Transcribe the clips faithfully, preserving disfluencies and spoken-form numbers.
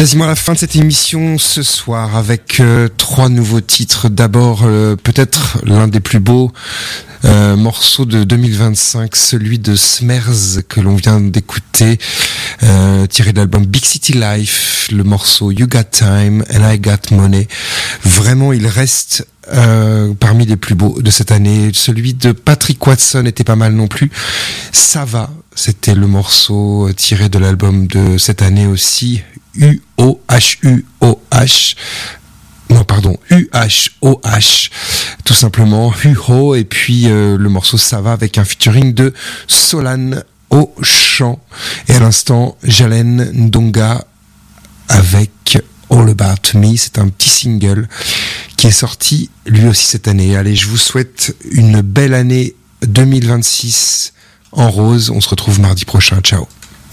Quasiment à la fin de cette émission ce soir avec euh, trois nouveaux titres. D'abord, euh, peut-être l'un des plus beaux euh, morceaux de deux mille vingt-cinq, celui de Smers que l'on vient d'écouter, euh, tiré de l'album Big City Life, le morceau You Got Time and I Got Money. Vraiment, il reste Euh, parmi les plus beaux de cette année. Celui de Patrick Watson était pas mal non plus. Ça va, c'était le morceau tiré de l'album de cette année aussi, U O H U O H. Non, pardon, U H O H, tout simplement, Huho, et puis euh, le morceau Ça va avec un featuring de Solane au chant. Et à l'instant, Jalen Ndonga avec All About Me, c'est un petit single qui est sorti lui aussi cette année. Allez, je vous souhaite une belle année deux mille vingt-six en rose. On se retrouve mardi prochain. Ciao.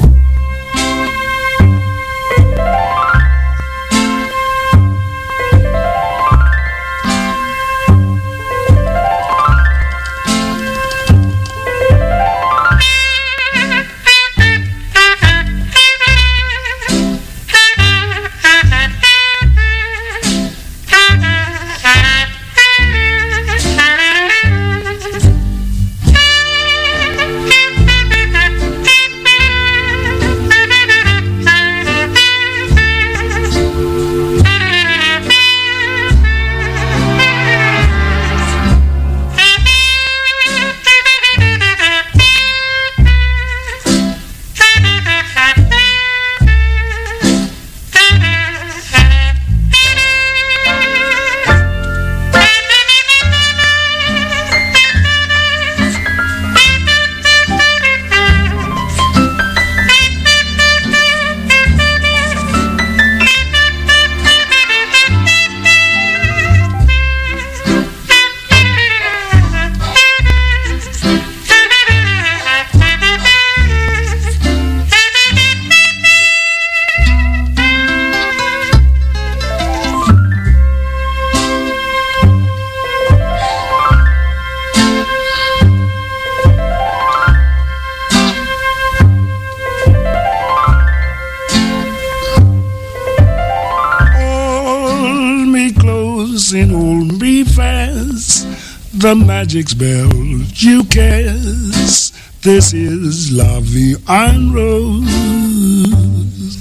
The magic spell you cast. This is La Vie en Rose.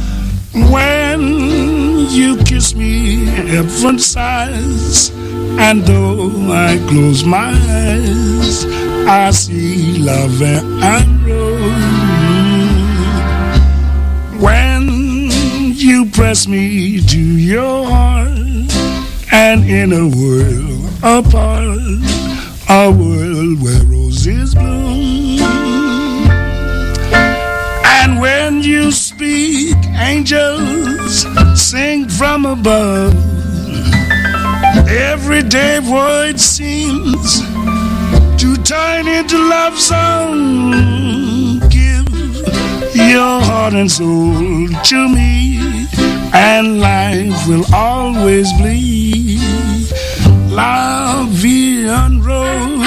When you kiss me, heaven sighs, and though I close my eyes, I see La Vie en Rose. When you press me to your heart, and in a world apart, a world where roses bloom. And when you speak, angels sing from above. Everyday void seems to turn into love song. Give your heart and soul to me, and life will always be La Vie en Rose.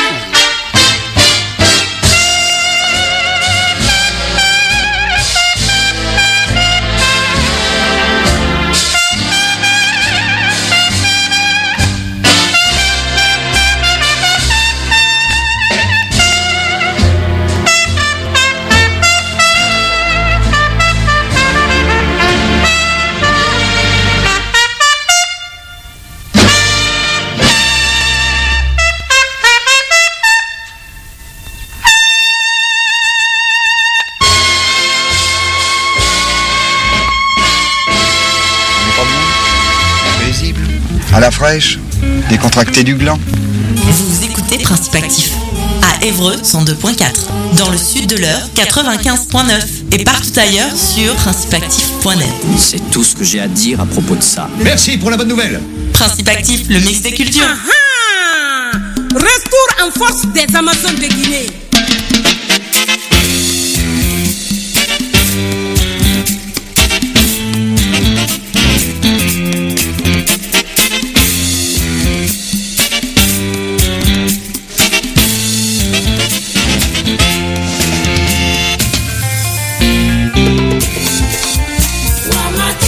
À la fraîche, décontracté du gland. Vous écoutez Principe Actif à Évreux cent deux point quatre, dans le sud de l'Eure quatre-vingt-quinze point neuf et partout ailleurs sur principe actif point net. C'est tout ce que j'ai à dire à propos de ça. Merci pour la bonne nouvelle. Principe Actif, le mix des cultures. Ah, retour en force des Amazones de Guinée. Wama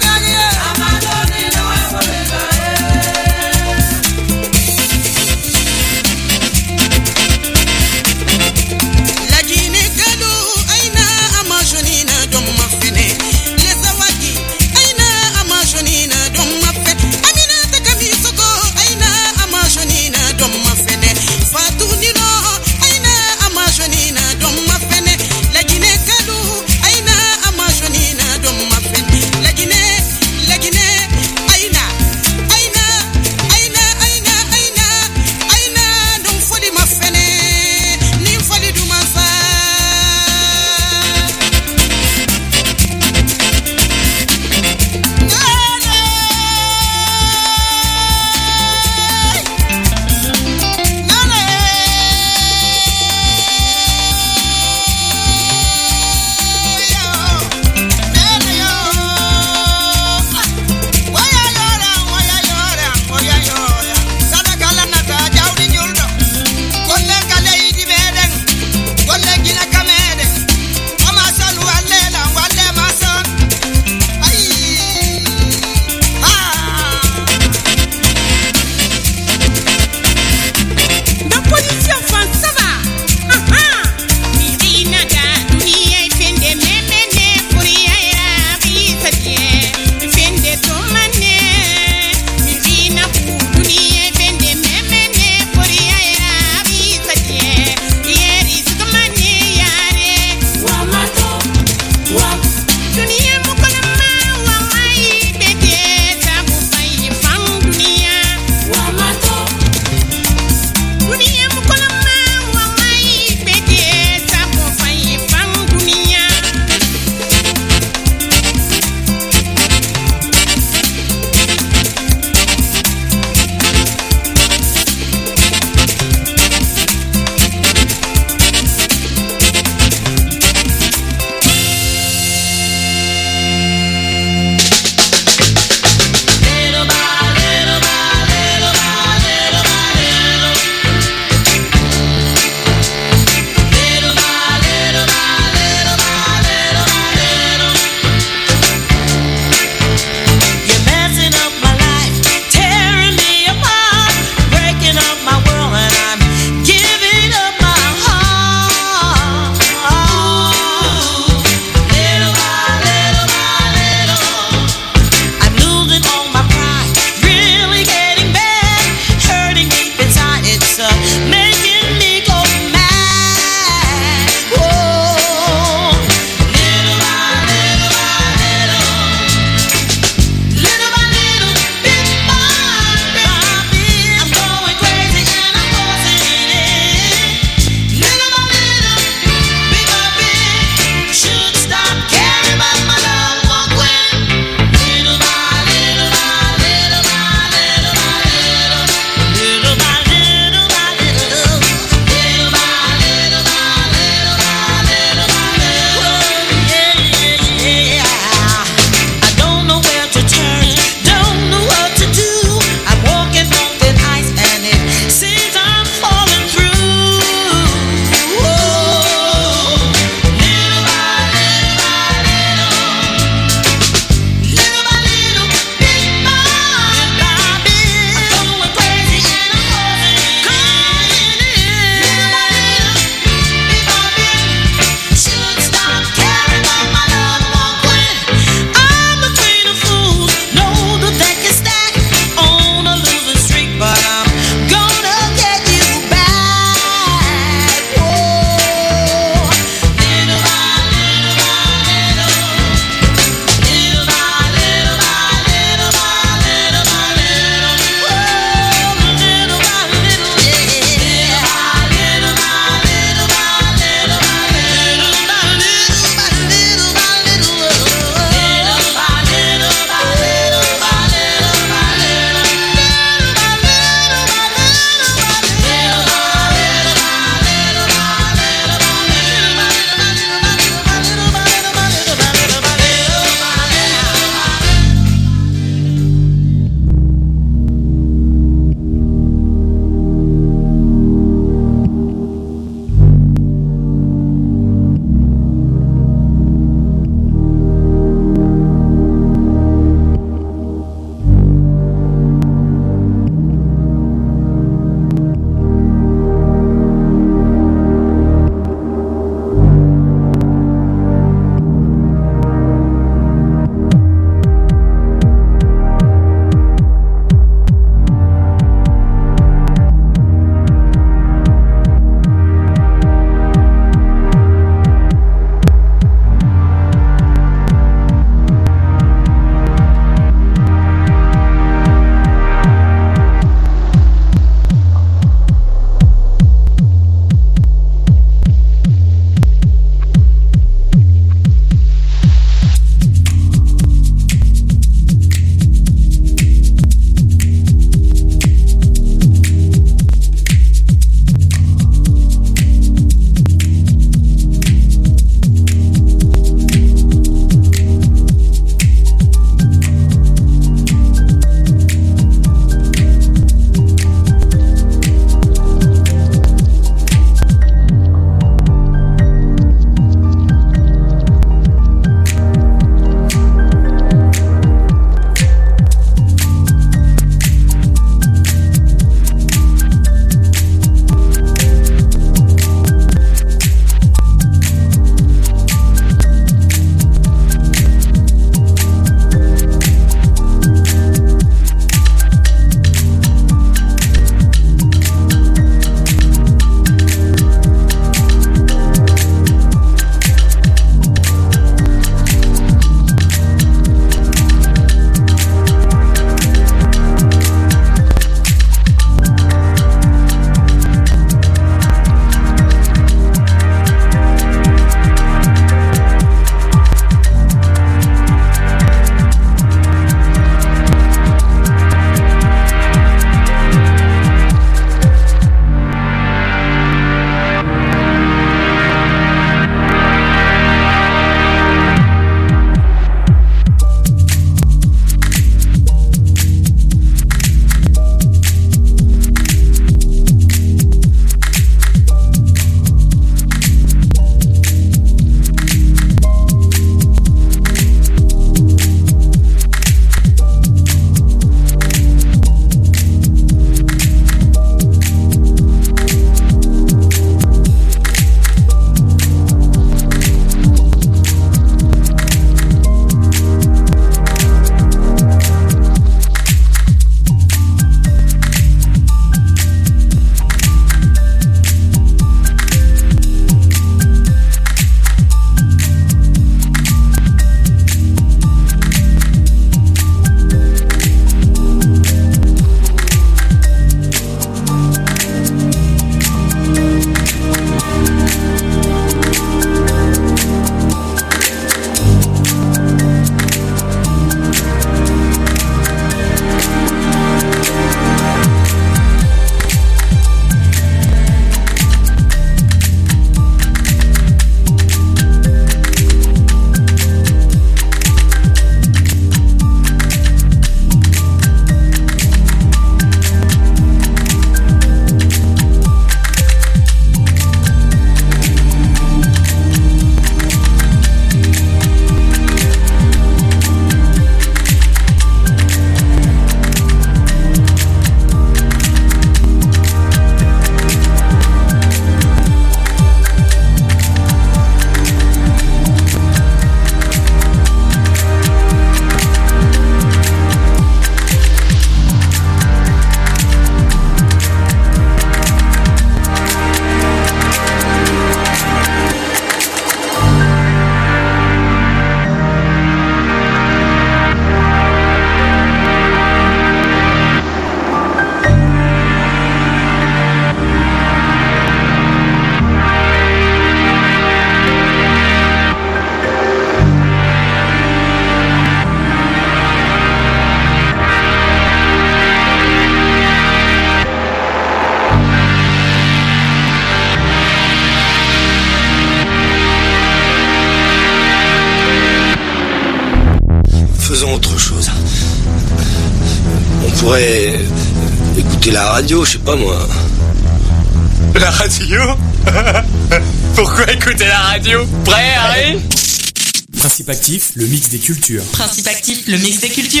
pourrais écouter la radio, je sais pas moi. La radio? Pourquoi écouter la radio? Prêt, Harry? Principe actif, le mix des cultures. Principe actif, le mix des cultures.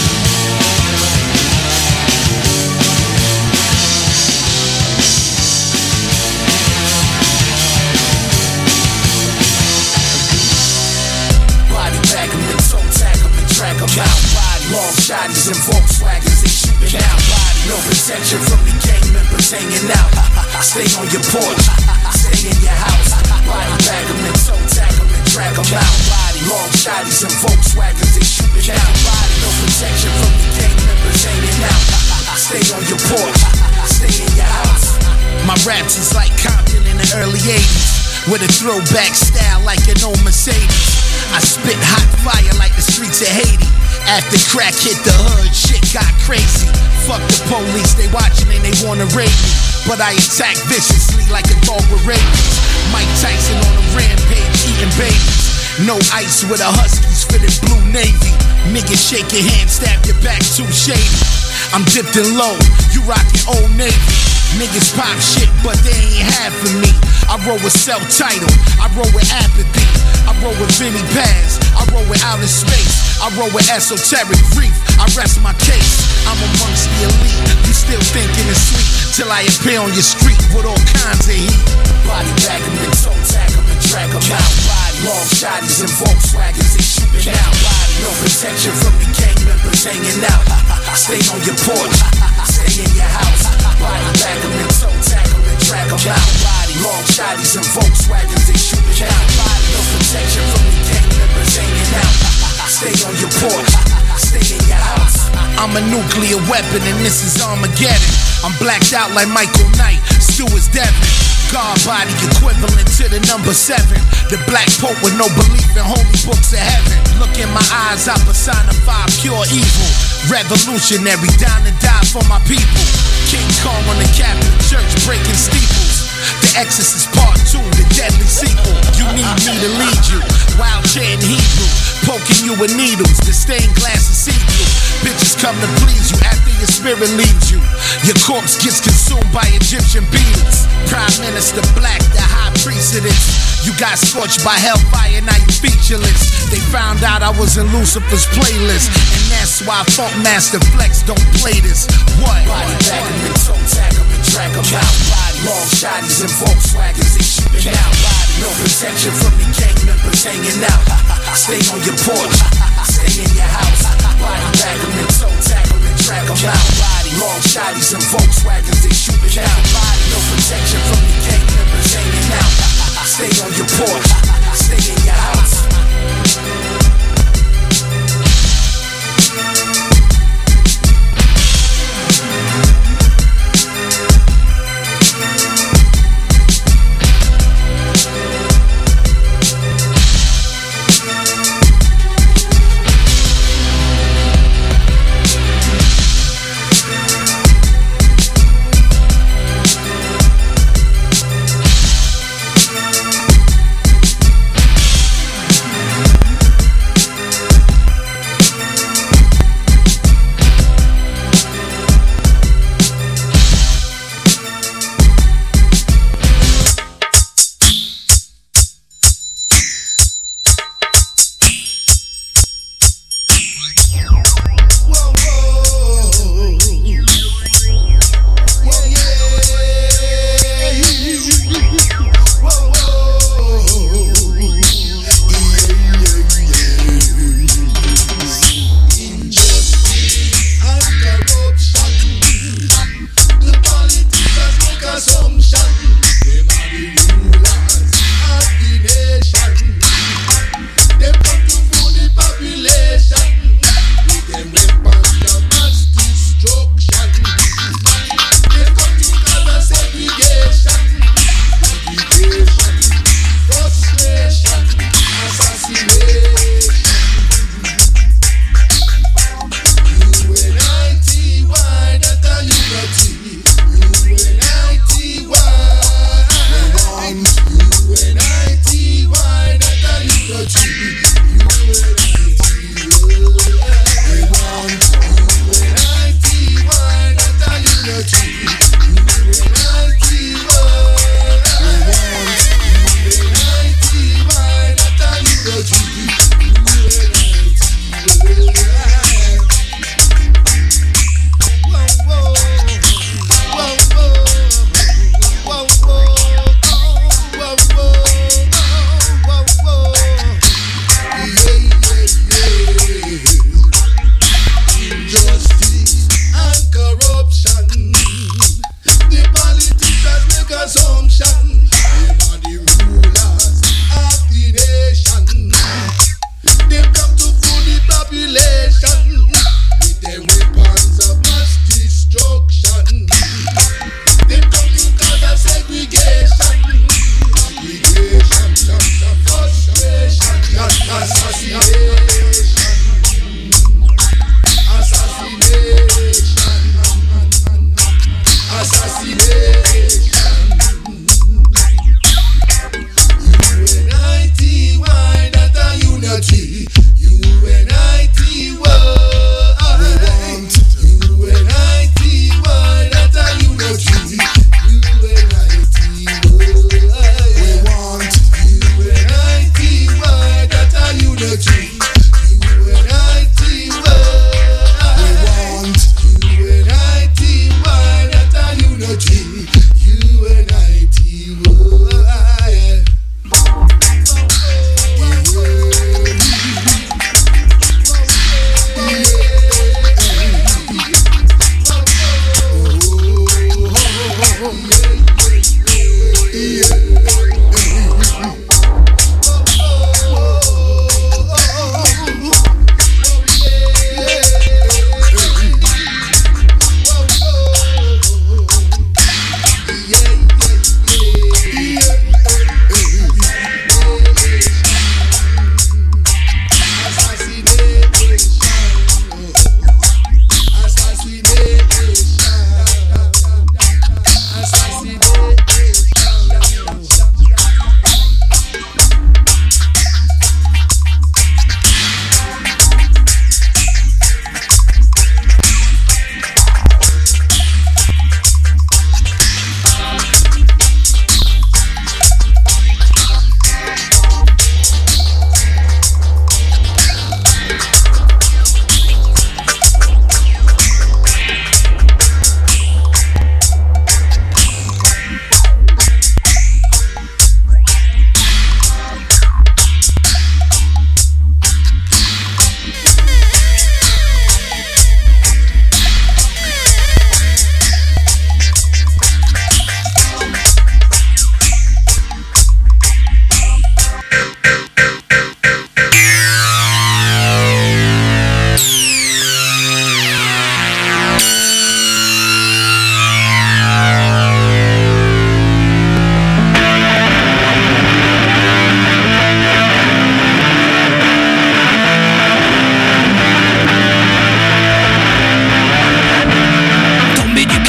Long shotties and Volkswagens, they shooting out. No protection from the gang members hanging out. Stay on your porch, stay in your house. Body bag them and toe tag them and drag them out. Long shotties and Volkswagens, they shooting out. No protection from the gang members hanging out. Stay on your porch, stay in your house. My raps is like Compton in the early eighties, with a throwback style like an old Mercedes. I spit hot fire like the streets of Haiti. After crack hit the hood, shit got crazy. Fuck the police, they watching and they wanna raid me. But I attack viciously like a dog with rabies. Mike Tyson on a rampage, eating babies. No ice with a Huskies fitted blue Navy. Niggas shake your hand, stab your back, too shady. I'm dipped in low, you rockin' Old Navy. Niggas pop shit, but they ain't half of me. I roll with self-titled, I roll with apathy. I roll with Vinny Paz, I roll with outer space. I roll with esoteric grief, I rest my case. I'm amongst the elite, you still thinking it's sweet. Till I appear on your street with all kinds of heat. Body bag them and toe tag them and drag them out. Long shotties and Volkswagens, they shooting out. No protection from the gang members hanging out. Stay on your porch, stay in your house. Body bag them and toe tag them and drag them out. Long shotties and Volkswagens, they shooting out. No protection from the gang members hanging out. Stay on your porch, stay in your house. I'm a nuclear weapon and this is Armageddon. I'm blacked out like Michael Knight, Stuart's Devin. God body equivalent to the number seven. The black pope with no belief in holy books of heaven. Look in my eyes, I personify pure evil. Revolutionary, down to die for my people. King Kong on the Catholic Church, breaking steeples. The Exorcist Part two, the deadly sequel. You need me to lead you. Wild chanting Hebrew, poking you with needles. The stained glass is see-through. Bitches come to please you after your spirit leaves you. Your corpse gets consumed by Egyptian beetles. Prime Minister Black, the high priest of this. You got scorched by hellfire, now you featureless. They found out I was in Lucifer's playlist, and that's why Funk Master Flex don't play this. What? Body bag them and toe tag them and drag them out. Long shotties and Volkswagens, they shooting out. No protection from the gang members hanging out. Stay on your porch, stay in your house. Body bag them and toe tag them and drag them out. Long shotties and Volkswagens, they shooting out. No protection from the gang members hanging out. Stay on your porch, stay in your house.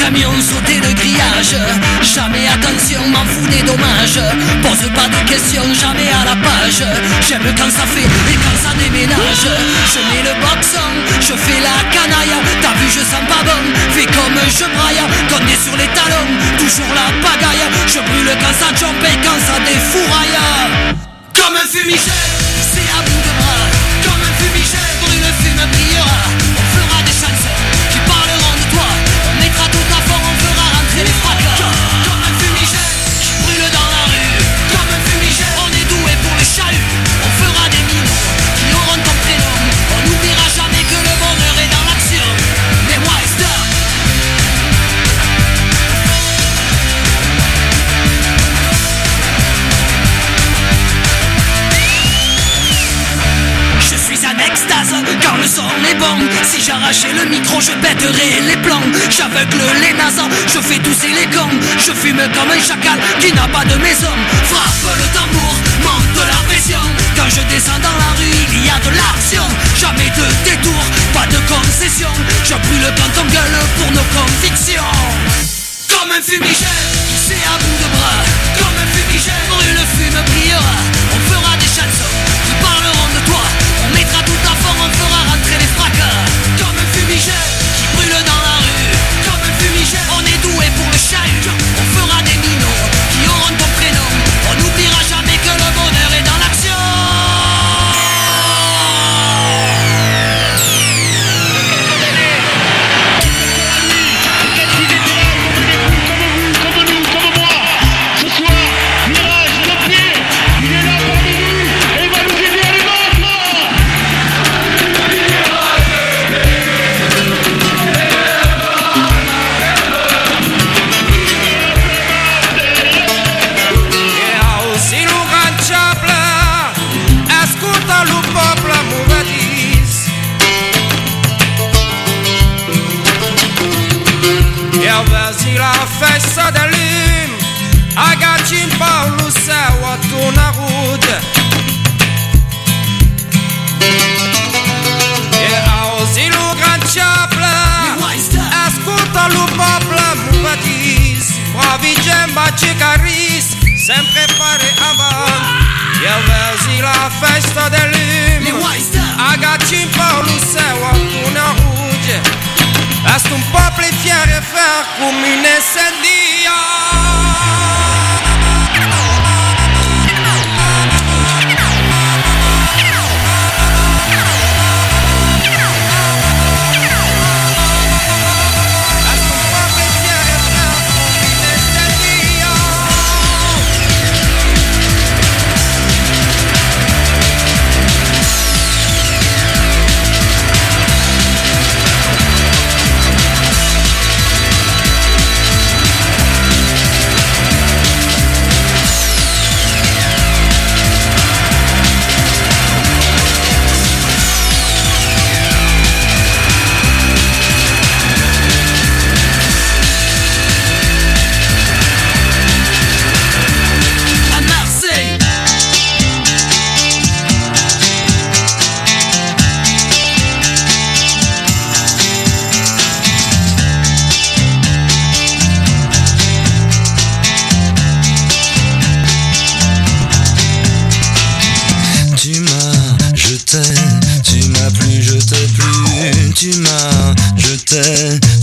camion sauter le grillage. Jamais attention, m'en fous des dommages. Pose pas de questions, jamais à la page. J'aime quand ça fait et quand ça déménage. Je mets le boxon, je fais la canaille. T'as vu, je sens pas bon, fais comme je braille. Condé sur les talons, toujours la pagaille. Je brûle quand ça jump et quand ça défouraille. Comme un fumigène, c'est à bout de bras. Comme un fumigène, brûle, fume, brillera. On fera des chansons qui parleront de toi. On mettra tout à fond, on fera rentrer les fracas. Comme un fumigène, qui brûle dans la rue. Comme un fumigène, on est doué pour les chaluts. On fera des minots qui auront ton prénom. On n'oubliera jamais que le bonheur est dans l'action. Mais moi, stop. Je suis en extase quand le son est bon. Si j'arrachais le micro, je pèterais les plombs. J'aveugle les nazes, je fais tousser les cons. Je fume comme un chacal qui n'a pas de maison. Frappe le tambour, monte la pression. Quand je descends dans la rue, il y a de l'action. Jamais de détour, pas de concession. Je brûle quand on gueule pour nos convictions. Comme un fumigène, c'est à bout de bras. Comme un fumigène, brûle, fume, brillera. On fera des chansons qui parleront de toi. On mettra tout à fond, on fera rentrer les fracas. Comme un fumigène qui brûle dans la rue. Comme un fumigène, on est doué pour le chahut. On fera des minots qui auront ton prénom. On n'oubliera jamais que le bonheur est dans l'action. La festa d'allume, agacim Paulo céu a tonarud. E auzi lo gran ciaple, ascolta lo poble muvedis, bravi gent baci caris, sempre fare avant. E auzi la festa d'allume, agacim Paulo céu a tonarud. Est un peuple fier et frère comme une incendia. Tu m'as, je t'ai plu, tu m'as, je t'ai